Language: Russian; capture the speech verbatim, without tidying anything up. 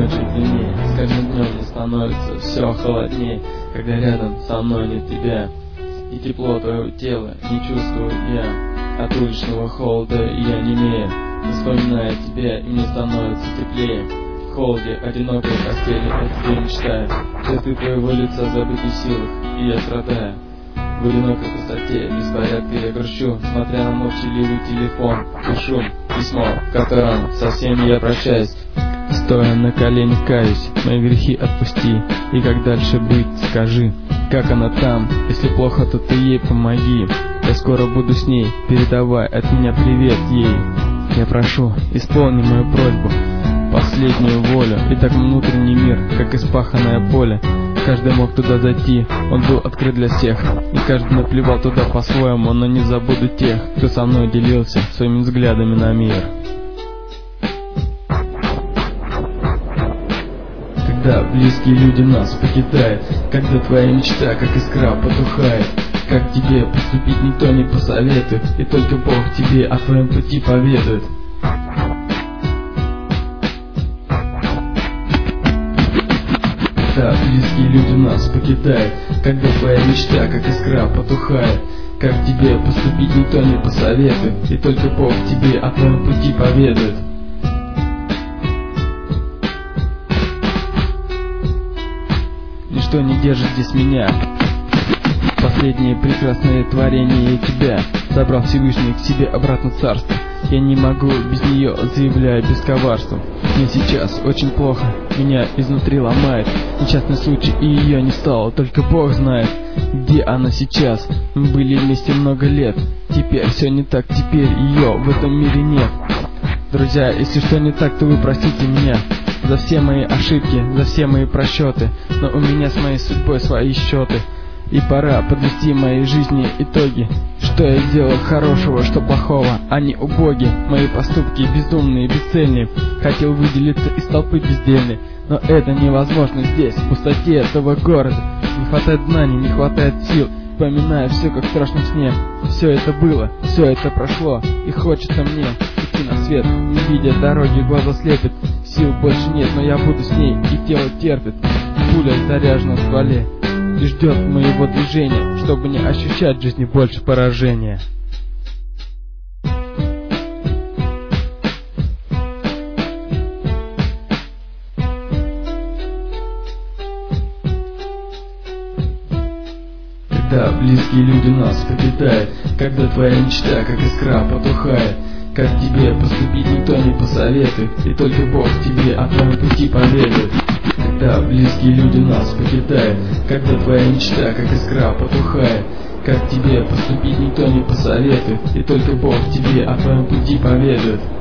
ночи длиннее, с каждым днем мне становится все холоднее, когда рядом со мной нет тебя. И тепло твоего тела не чувствую я, от уличного холода я немею, вспоминая тебя, и мне становится теплее. В холоде одинокой постели о тебе мечтаю, черты твоего лица забыты в силах, и я страдаю. В одинокой пустоте, беспорядка я грущу, смотря на молчаливый телефон, пишу письмо, в котором со всеми я прощаюсь. Стоя на коленях каюсь, мои грехи отпусти, и как дальше быть, скажи, как она там, если плохо, то ты ей помоги. Я скоро буду с ней, передавай от меня привет ей. Я прошу, исполни мою просьбу, последнюю волю, и так внутренний мир, как испаханное поле. Каждый мог туда зайти, он был открыт для всех, и каждый наплевал туда по-своему, но не забуду тех, кто со мной делился своими взглядами на мир. Когда близкие люди нас покидают, когда твоя мечта, как искра, потухает, как тебе поступить никто не посоветует, и только Бог тебе о твоем пути поведает. Когда близкие люди нас покидают, когда твоя мечта, как искра, потухает, как тебе поступить никто не посоветует, и только Бог тебе о твоем пути поведает. Ничто не держит здесь меня, последнее прекрасное творение тебя собрал Всевышний к себе обратно в царство. Я не могу без нее, заявляю без коварства. Мне сейчас очень плохо, меня изнутри ломает несчастный случай, и ее не стало, только Бог знает, где она сейчас. Мы были вместе много лет, теперь все не так, теперь ее в этом мире нет. Друзья, если что не так, то вы простите меня за все мои ошибки, за все мои просчеты, но у меня с моей судьбой свои счеты. И пора подвести моей жизни итоги. Что я сделал хорошего, что плохого, они убоги. Мои поступки безумные, бесцельные. Хотел выделиться из толпы бездельной, но это невозможно здесь, в пустоте этого города. Не хватает знаний, не хватает сил, вспоминая все как в страшном сне. Все это было, все это прошло, и хочется мне идти на свет, не видя дороги, глаза слепят. Сил больше нет, но я буду с ней, и тело терпит. Пуля заряжена в стволе и ждет моего движения, чтобы не ощущать в жизни больше поражения. Когда близкие люди нас покидают, когда твоя мечта, как искра, потухает, как тебе поступить никто не посоветует, и только Бог тебе о твоем пути поведает. Когда близкие люди нас покидают, когда твоя мечта, как искра, потухает, как тебе поступить никто не посоветует, и только Бог тебе о твоем пути поведает.